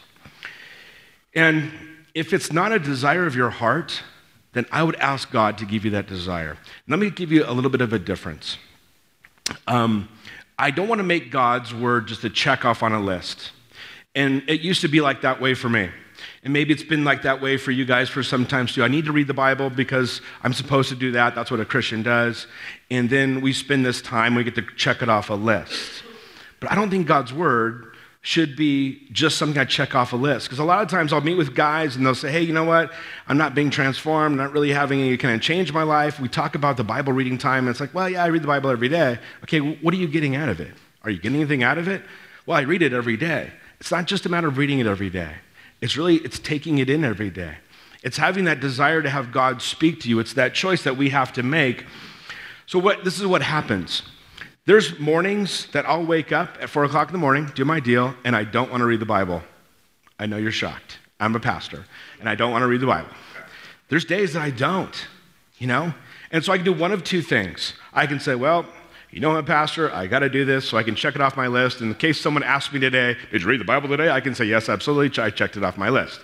And if it's not a desire of your heart, then I would ask God to give you that desire. Let me give you a little bit of a difference. Um, I don't want to make God's word just a check off on a list. And it used to be like that way for me. And maybe it's been like that way for you guys for some time too. I need to read the Bible because I'm supposed to do that. That's what a Christian does. And then we spend this time, we get to check it off a list. But I don't think God's word should be just something I check off a list. Because a lot of times I'll meet with guys and they'll say, hey, you know what? I'm not being transformed, not really having any kind of change in my life. We talk about the Bible reading time, and it's like, well, yeah, I read the Bible every day. Okay, what are you getting out of it? Are you getting anything out of it? Well, I read it every day. It's not just a matter of reading it every day. It's really, it's taking it in every day. It's having that desire to have God speak to you. It's that choice that we have to make. So what? This is what happens. There's mornings that I'll wake up at four o'clock in the morning, do my deal, and I don't want to read the Bible. I know you're shocked. I'm a pastor, and I don't want to read the Bible. There's days that I don't, you know? And so I can do one of two things. I can say, well, you know I'm a pastor, I got to do this, so I can check it off my list. In case someone asks me today, did you read the Bible today? I can say, yes, absolutely, I checked it off my list.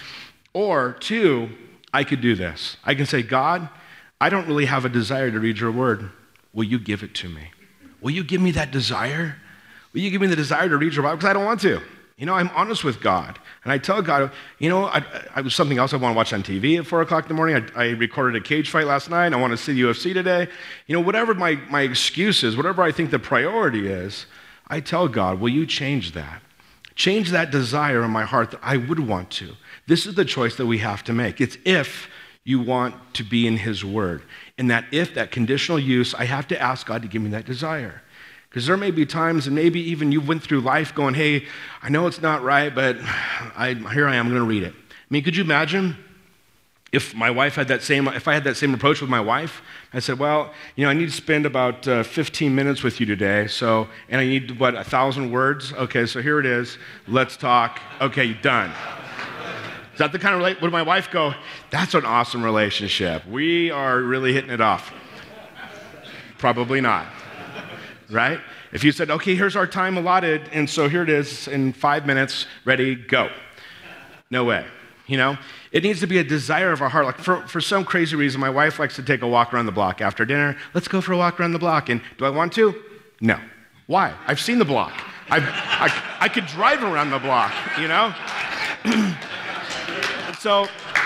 Or two, I could do this. I can say, God, I don't really have a desire to read your word. Will you give it to me? Will you give me that desire? Will you give me the desire to read your Bible? Because I don't want to. You know, I'm honest with God. And I tell God, you know, I, I was something else I want to watch on T V at four o'clock in the morning. I, I recorded a cage fight last night. I want to see the U F C today. You know, whatever my, my excuse is, whatever I think the priority is, I tell God, will you change that? Change that desire in my heart that I would want to. This is the choice that we have to make. It's if you want to be in his word. And that if, that conditional use, I have to ask God to give me that desire. Because there may be times, and maybe even you went through life going, hey, I know it's not right, but I, here I am, I'm going to read it. I mean, could you imagine if my wife had that same, if I had that same approach with my wife? I said, well, you know, I need to spend about uh, fifteen minutes with you today, so, and I need, what, a thousand words? Okay, so here it is. Let's talk. Okay, done. Is that the kind of, would my wife go, that's an awesome relationship. We are really hitting it off. Probably not, right? If you said, okay, here's our time allotted, and so here it is in five minutes, ready, go. No way, you know? It needs to be a desire of our heart. Like for, for some crazy reason, my wife likes to take a walk around the block after dinner. Let's go for a walk around the block. And do I want to? No. Why? I've seen the block. I've, I, I could drive around the block, you know? So,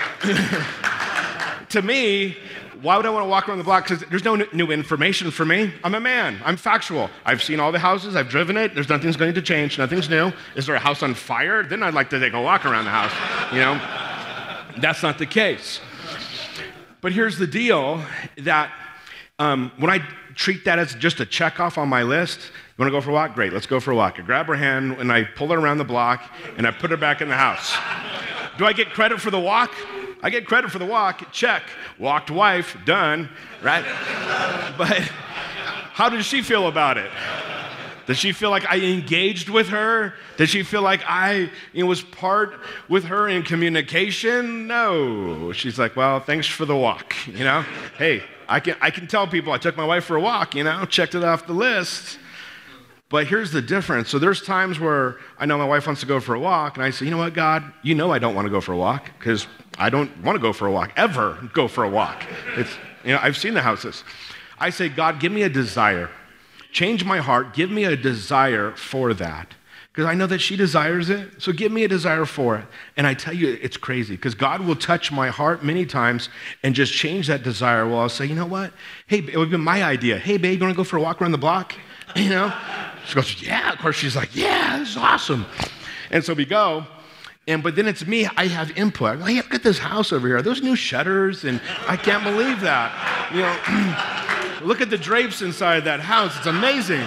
to me, why would I want to walk around the block? Because there's no new information for me. I'm a man. I'm factual. I've seen all the houses. I've driven it. There's nothing's going to change. Nothing's new. Is there a house on fire? Then I'd like to take a walk around the house. You know, that's not the case. But here's the deal: that um, when I treat that as just a check off on my list, you want to go for a walk? Great. Let's go for a walk. I grab her hand and I pull her around the block and I put her back in the house. Do I get credit for the walk? I get credit for the walk. Check. Walked wife. Done. Right? But how does she feel about it? Does she feel like I engaged with her? Does she feel like I you know, was part with her in communication? No. She's like, well, thanks for the walk. You know? Hey, I can I can tell people I took my wife for a walk, you know, checked it off the list. But here's the difference. So there's times where I know my wife wants to go for a walk, and I say, you know what, God, you know I don't want to go for a walk because I don't want to go for a walk, ever go for a walk. It's, you know, I've seen the houses. I say, God, give me a desire. Change my heart. Give me a desire for that. Because I know that she desires it, so give me a desire for it. And I tell you, it's crazy, because God will touch my heart many times and just change that desire. Well, I'll say, you know what? Hey, it would be my idea. Hey, babe, you want to go for a walk around the block? You know? She goes, yeah. Of course, she's like, yeah, this is awesome. And so we go, and but then it's me. I have input. Well, hey, look at this house over here. Are those new shutters? And I can't believe that. You know, look at the drapes inside that house. It's amazing.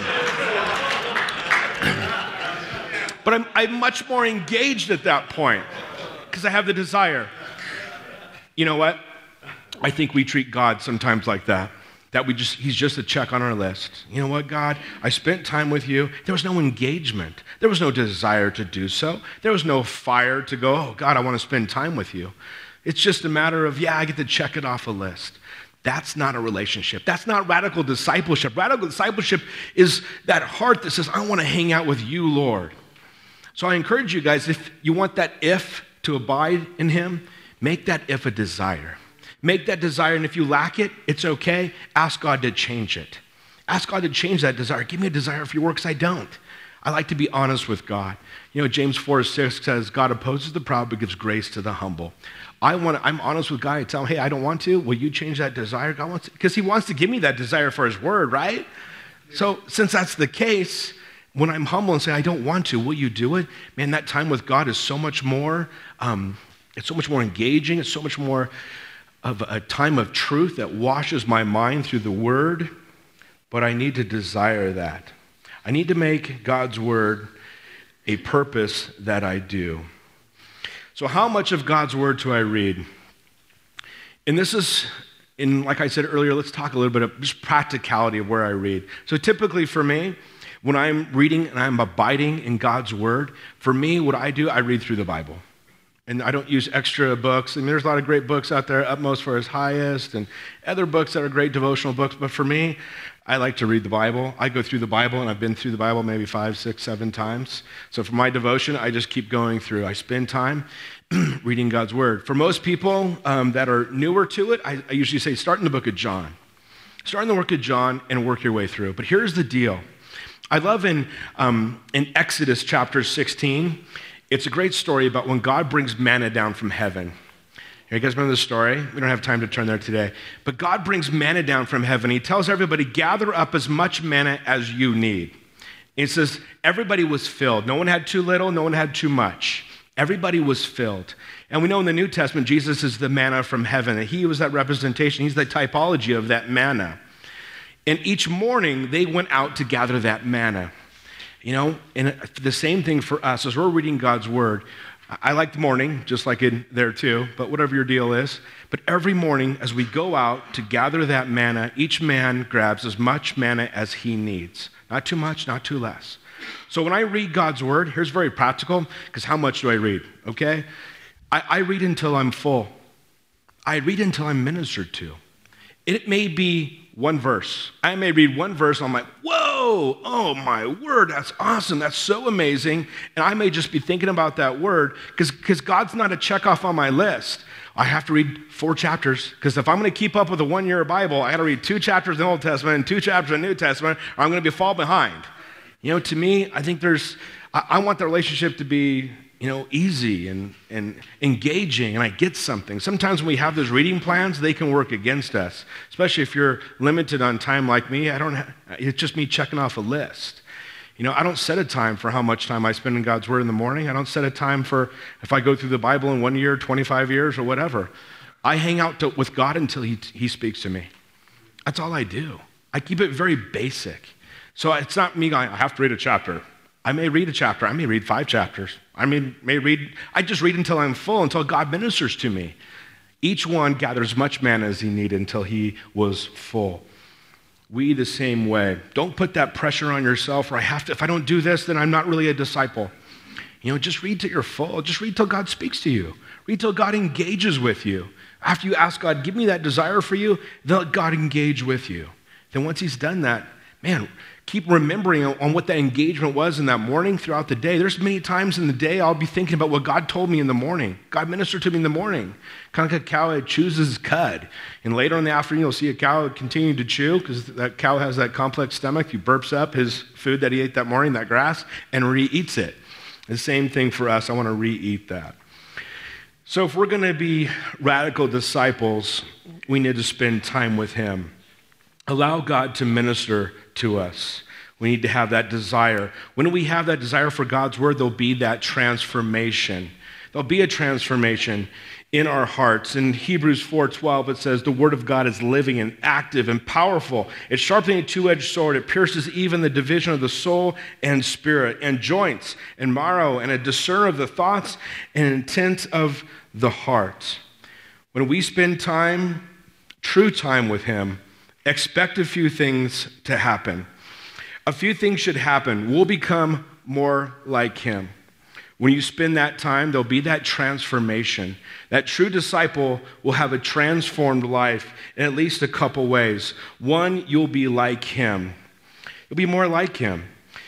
But I'm, I'm much more engaged at that point because I have the desire. You know what? I think we treat God sometimes like that. That we just, he's just a check on our list. You know what, God? I spent time with you. There was no engagement. There was no desire to do so. There was no fire to go, oh, God, I want to spend time with you. It's just a matter of, yeah, I get to check it off a list. That's not a relationship. That's not radical discipleship. Radical discipleship is that heart that says, I want to hang out with you, Lord. So I encourage you guys, if you want that if to abide in him, make that if a desire. Make that desire, and if you lack it, it's okay. Ask God to change it. Ask God to change that desire. Give me a desire for your word, because I don't. I like to be honest with God. You know, James four six says, God opposes the proud but gives grace to the humble. I want to, I'm honest with God. I tell him, hey, I don't want to. Will you change that desire? God wants to, because he wants to give me that desire for his word, right? So since that's the case, when I'm humble and say, I don't want to, will you do it? Man, that time with God is so much more, um, it's so much more engaging. It's so much more of a time of truth that washes my mind through the word. But I need to desire that. I need to make God's word a purpose that I do. So how much of God's word do I read? And this is, in like I said earlier, let's talk a little bit of just practicality of where I read. So typically for me, when I'm reading and I'm abiding in God's word, for me, what I do, I read through the Bible. And I don't use extra books. I mean, there's a lot of great books out there, Utmost for His Highest, and other books that are great devotional books. But for me, I like to read the Bible. I go through the Bible, and I've been through the Bible maybe five, six, seven times. So for my devotion, I just keep going through. I spend time reading God's word. For most people um, that are newer to it, I, I usually say start in the book of John. Start in the book of John and work your way through. But here's the deal. I love in, um, in Exodus chapter sixteen, it's a great story about when God brings manna down from heaven. You guys remember the story? We don't have time to turn there today. But God brings manna down from heaven. He tells everybody, gather up as much manna as you need. It says everybody was filled. No one had too little. No one had too much. Everybody was filled. And we know in the New Testament, Jesus is the manna from heaven. And he was that representation. He's the typology of that manna. And each morning, they went out to gather that manna. You know, and the same thing for us as we're reading God's word. I like the morning, just like in there too, but whatever your deal is. But every morning as we go out to gather that manna, each man grabs as much manna as he needs. Not too much, not too less. So when I read God's word, here's very practical, because how much do I read, okay? I, I read until I'm full. I read until I'm ministered to. It may be one verse. I may read one verse and I'm like, whoa, oh my word, that's awesome, that's so amazing. And I may just be thinking about that word because because God's not a check off on my list. I have to read four chapters because if I'm going to keep up with a one-year Bible, I got to read two chapters in the Old Testament and two chapters in the New Testament or I'm going to be fall behind. You know, to me, I think there's, I, I want the relationship to be, you know, easy and, and engaging, and I get something. Sometimes when we have those reading plans, they can work against us, especially if you're limited on time like me. I don't have, it's just me checking off a list. You know, I don't set a time for how much time I spend in God's word in the morning. I don't set a time for if I go through the Bible in one year, twenty-five years, or whatever. I hang out to, with God until he, he speaks to me. That's all I do. I keep it very basic. So it's not me going, I have to read a chapter. I may read a chapter. I may read five chapters. I may, may read, I just read until I'm full, until God ministers to me. Each one gathers much manna as he needed until he was full. We the same way. Don't put that pressure on yourself, or I have to, if I don't do this, then I'm not really a disciple. You know, just read till you're full. Just read till God speaks to you. Read till God engages with you. After you ask God, give me that desire for you, then let God engage with you. Then once he's done that, man, keep remembering on what that engagement was in that morning throughout the day. There's many times in the day I'll be thinking about what God told me in the morning. God ministered to me in the morning. Kind of like a cow that chews his cud. And later in the afternoon, you'll see a cow continue to chew because that cow has that complex stomach. He burps up his food that he ate that morning, that grass, and re-eats it. The same thing for us. I want to re-eat that. So if we're going to be radical disciples, we need to spend time with him. Allow God to minister to us. We need to have that desire. When we have that desire for God's word, there'll be that transformation. There'll be a transformation in our hearts. In Hebrews four twelve, it says, the word of God is living and active and powerful. It's sharper than a two-edged sword. It pierces even the division of the soul and spirit and joints and marrow, and a discerner of the thoughts and intent of the heart. When we spend time, true time with him, expect a few things to happen. A few things should happen. We'll become more like him. When you spend that time, there'll be that transformation. That true disciple will have a transformed life in at least a couple ways. One, you'll be like him. You'll be more like him.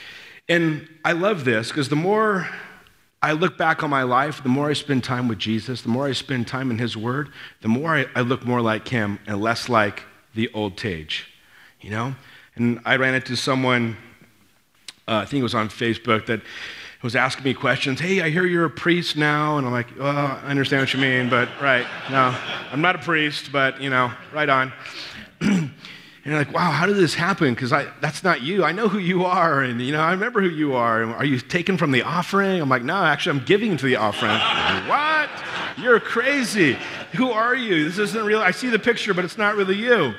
And I love this because the more I look back on my life, the more I spend time with Jesus, the more I spend time in his word, the more I, I look more like him and less like the old Tage, you know? And I ran into someone, uh, I think it was on Facebook, that was asking me questions. Hey, I hear you're a priest now. And I'm like, well, I understand what you mean, but right, no, I'm not a priest, but, you know, right on. And you're like, wow, how did this happen? Because I that's not you. I know who you are, and, you know, I remember who you are. Are you taken from the offering? I'm like, no, actually, I'm giving to the offering. Like, what? You're crazy. Who are you? This isn't real. I see the picture, but it's not really you.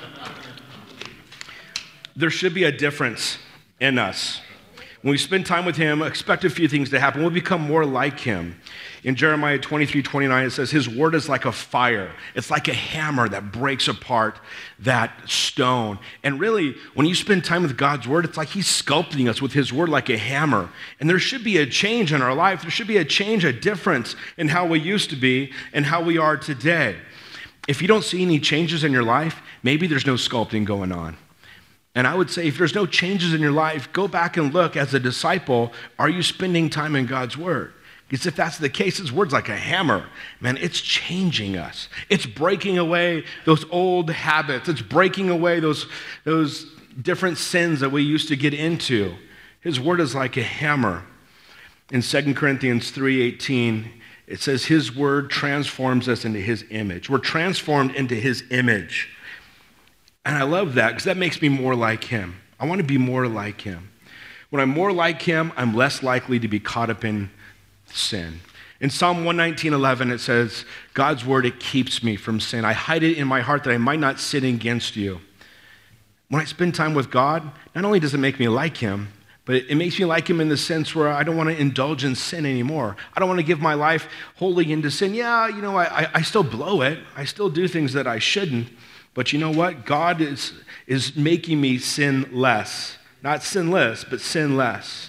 There should be a difference in us. When we spend time with him, expect a few things to happen. We'll become more like him. In Jeremiah twenty-three twenty-nine, it says, his word is like a fire. It's like a hammer that breaks apart that stone. And really, when you spend time with God's word, it's like he's sculpting us with his word like a hammer. And there should be a change in our life. There should be a change, a difference in how we used to be and how we are today. If you don't see any changes in your life, maybe there's no sculpting going on. And I would say, if there's no changes in your life, go back and look as a disciple, are you spending time in God's word? Because if that's the case, his word's like a hammer. Man, it's changing us. It's breaking away those old habits. It's breaking away those, those different sins that we used to get into. His word is like a hammer. In Second Corinthians three eighteen, it says his word transforms us into his image. We're transformed into his image. And I love that because that makes me more like him. I want to be more like him. When I'm more like him, I'm less likely to be caught up in sin. In Psalm one nineteen eleven, it says, God's word, it keeps me from sin. I hide it in my heart that I might not sin against you. When I spend time with God, not only does it make me like him, but it makes me like him in the sense where I don't want to indulge in sin anymore. I don't want to give my life wholly into sin. Yeah, you know, I, I still blow it. I still do things that I shouldn't. But you know what? God is, is making me sin less. Not sinless, but sin less.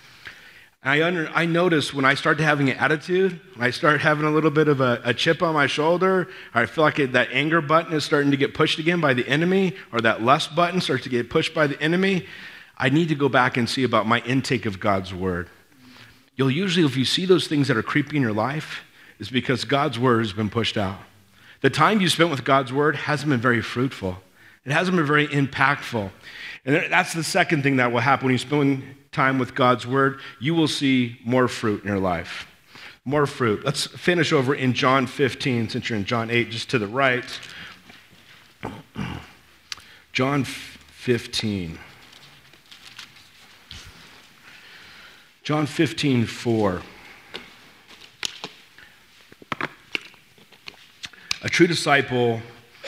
I, under, I notice when I start having an attitude, when I start having a little bit of a, a chip on my shoulder, or I feel like it, that anger button is starting to get pushed again by the enemy, or that lust button starts to get pushed by the enemy, I need to go back and see about my intake of God's word. You'll usually, if you see those things that are creepy in your life, it's because God's word has been pushed out. The time you spent with God's word hasn't been very fruitful. It hasn't been very impactful. And that's the second thing that will happen when you spend time with God's word. You will see more fruit in your life. More fruit. Let's finish over in John fifteen, since you're in John eight, just to the right. John fifteen. John fifteen, four. A true disciple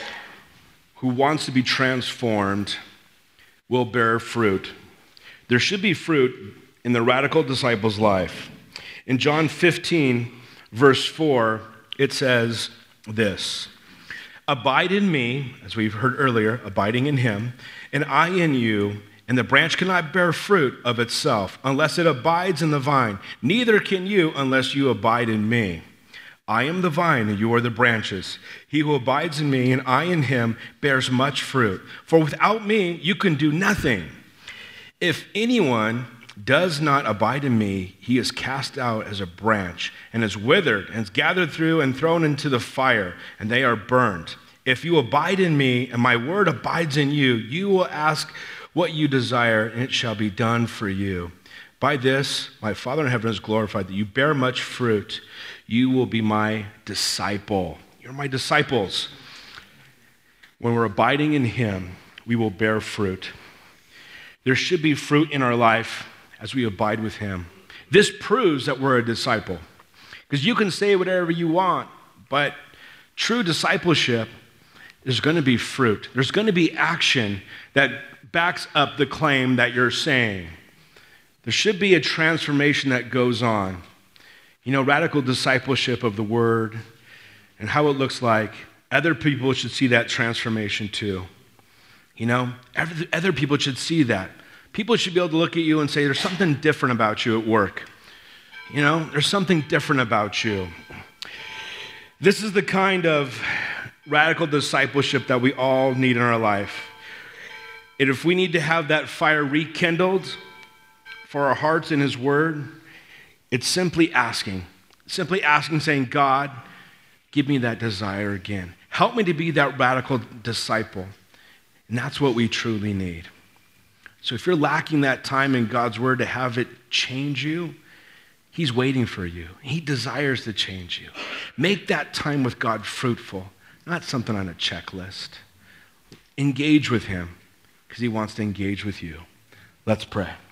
who wants to be transformed will bear fruit. There should be fruit in the radical disciple's life. In John fifteen, verse four, it says this, abide in me, as we've heard earlier, abiding in him, and I in you, and the branch cannot bear fruit of itself unless it abides in the vine. Neither can you unless you abide in me. I am the vine, and you are the branches. He who abides in me, and I in him, bears much fruit. For without me, you can do nothing. If anyone does not abide in me, he is cast out as a branch, and is withered, and is gathered through and thrown into the fire, and they are burned. If you abide in me, and my word abides in you, you will ask what you desire, and it shall be done for you. By this, my Father in heaven is glorified, that you bear much fruit. You will be my disciple. You're my disciples. When we're abiding in him, we will bear fruit. There should be fruit in our life as we abide with him. This proves that we're a disciple. Because you can say whatever you want, but true discipleship, there's going to be fruit. There's going to be action that backs up the claim that you're saying. There should be a transformation that goes on. You know, radical discipleship of the word and how it looks like, other people should see that transformation too. You know, other people should see that. People should be able to look at you and say, there's something different about you at work. You know, there's something different about you. This is the kind of radical discipleship that we all need in our life. And if we need to have that fire rekindled for our hearts in his word, it's simply asking, simply asking, saying, God, give me that desire again. Help me to be that radical disciple. And that's what we truly need. So if you're lacking that time in God's word to have it change you, he's waiting for you. He desires to change you. Make that time with God fruitful, not something on a checklist. Engage with him because he wants to engage with you. Let's pray.